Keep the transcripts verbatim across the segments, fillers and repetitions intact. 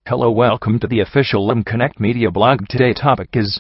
Hello, welcome to the official mConnect Media blog. Today's topic is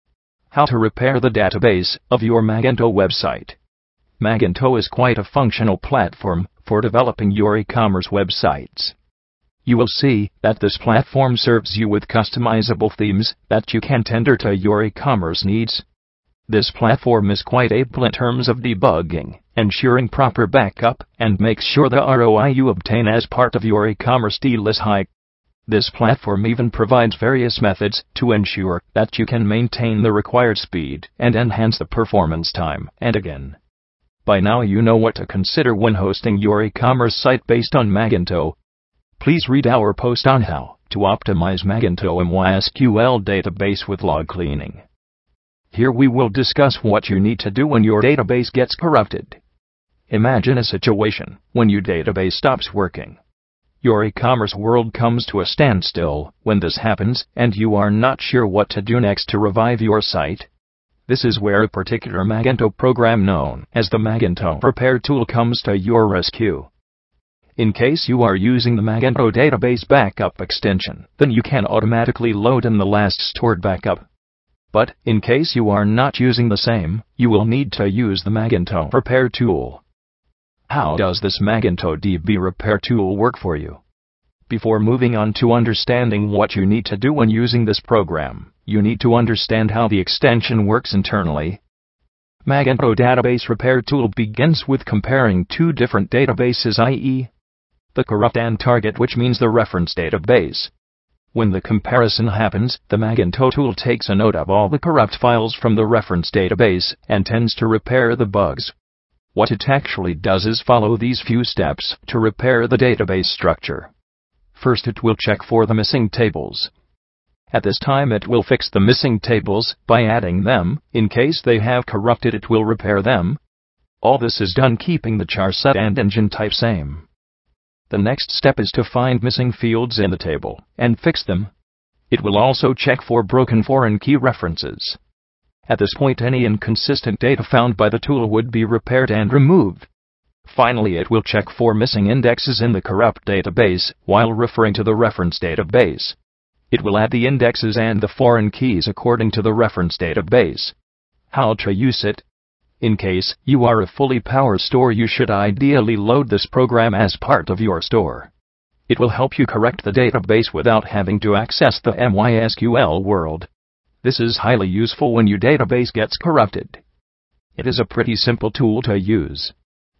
how to repair the database of your Magento website. Magento is quite a functional platform for developing your e-commerce websites. You will see that this platform serves you with customizable themes that you can tender to your e-commerce needs. This platform is quite able in terms of debugging, ensuring proper backup, and makes sure the R O I you obtain as part of your e-commerce deal is high. This platform even provides various methods to ensure that you can maintain the required speed and enhance the performance time and again. By now you know what to consider when hosting your e-commerce site based on Magento. Please read our post on how to optimize Magento MySQL database with log cleaning. Here we will discuss what you need to do when your database gets corrupted. Imagine a situation when your database stops working. Your e-commerce world comes to a standstill when this happens, and you are not sure what to do next to revive your site. This is where a particular Magento program known as the Magento Repair Tool comes to your rescue. In case you are using the Magento database backup extension, then you can automatically load in the last stored backup. But in case you are not using the same, you will need to use the Magento Repair Tool. How does this Magento D B Repair Tool work for you? Before moving on to understanding what you need to do when using this program, you need to understand how the extension works internally. Magento Database Repair Tool begins with comparing two different databases, that is, the corrupt and target, which means the reference database. When the comparison happens, the Magento tool takes a note of all the corrupt files from the reference database and tends to repair the bugs. What it actually does is follow these few steps to repair the database structure. First, it will check for the missing tables. At this time, it will fix the missing tables by adding them. In case they have corrupted, it will repair them. All this is done keeping the char set and engine type same. The next step is to find missing fields in the table and fix them. It will also check for broken foreign key references. At this point, any inconsistent data found by the tool would be repaired and removed. Finally, it will check for missing indexes in the corrupt database while referring to the reference database. It will add the indexes and the foreign keys according to the reference database. How to use it? In case you are a fully powered store, you should ideally load this program as part of your store. It will help you correct the database without having to access the MySQL world. This is highly useful when your database gets corrupted. It is a pretty simple tool to use.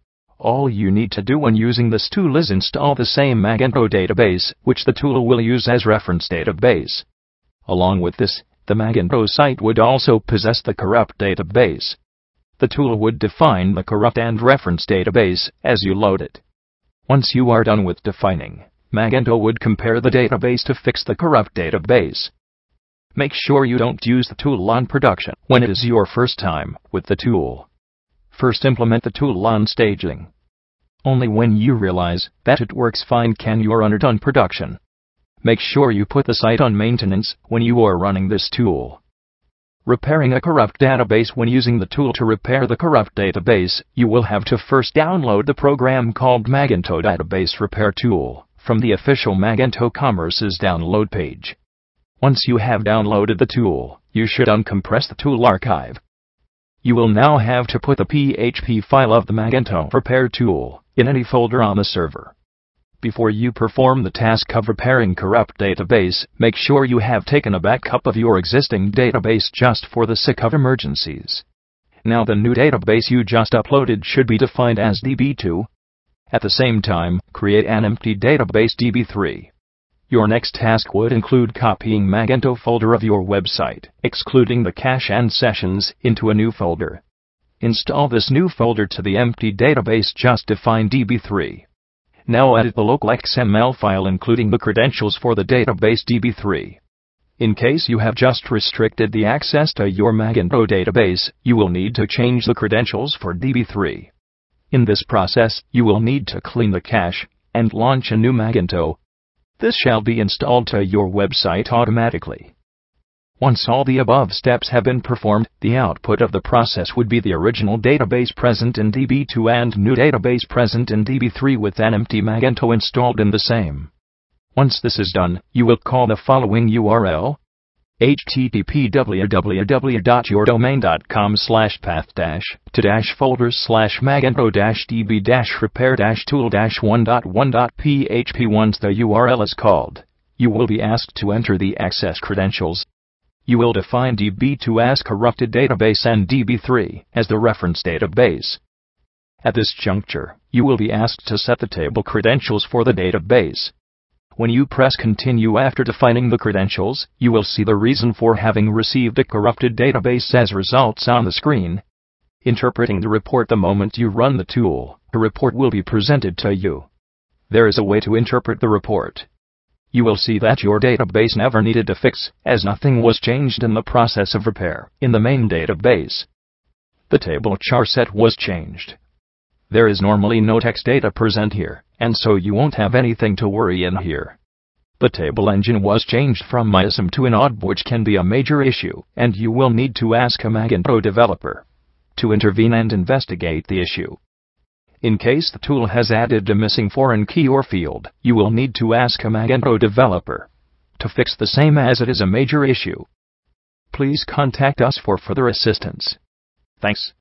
All you need to do when using this tool is install the same Magento database, which the tool will use as reference database. Along with this, the Magento site would also possess the corrupt database. The tool would define the corrupt and reference database as you load it. Once you are done with defining, Magento would compare the database to fix the corrupt database. Make sure you don't use the tool on production when it is your first time with the tool. First, implement the tool on staging. Only when you realize that it works fine can you run it on production. Make sure you put the site on maintenance when you are running this tool. Repairing a corrupt database. When using the tool to repair the corrupt database, you will have to first download the program called Magento Database Repair Tool from the official Magento Commerce's download page. Once you have downloaded the tool, you should uncompress the tool archive. You will now have to put the P H P file of the Magento Repair Tool in any folder on the server. Before you perform the task of repairing corrupt database, make sure you have taken a backup of your existing database just for the sake of emergencies. Now the new database you just uploaded should be defined as D B two. At the same time, create an empty database D B three. Your next task would include copying Magento folder of your website, excluding the cache and sessions, into a new folder. Install this new folder to the empty database just defined D B three. Now edit the local X M L file including the credentials for the database D B three. In case you have just restricted the access to your Magento database, you will need to change the credentials for D B three. In this process, you will need to clean the cache and launch a new Magento. This shall be installed to your website automatically. Once all the above steps have been performed, the output of the process would be the original database present in D B two and new database present in D B three with an empty Magento installed in the same. Once this is done, you will call the following U R L: h t t p w w w dot yourdomain dot com slash path dash to dash folders slash magento dash db dash repair dash tool dash one dot one dot p h p. Once the U R L is called, you will be asked to enter the access credentials. You will define D B two as corrupted database and D B three as the reference database. At this juncture, you will be asked to set the table credentials for the database. When you press Continue after defining the credentials, you will see the reason for having received a corrupted database as results on the screen. Interpreting the report: the moment you run the tool, a report will be presented to you. There is a way to interpret the report. You will see that your database never needed a fix, as nothing was changed in the process of repair in the main database. The table char set was changed. There is normally no text data present here, and so you won't have anything to worry in here. The table engine was changed from M I S M to Inaudible, which can be a major issue, and you will need to ask a Magento developer to intervene and investigate the issue. In case the tool has added a missing foreign key or field, you will need to ask a Magento developer to fix the same, as it is a major issue. Please contact us for further assistance. Thanks.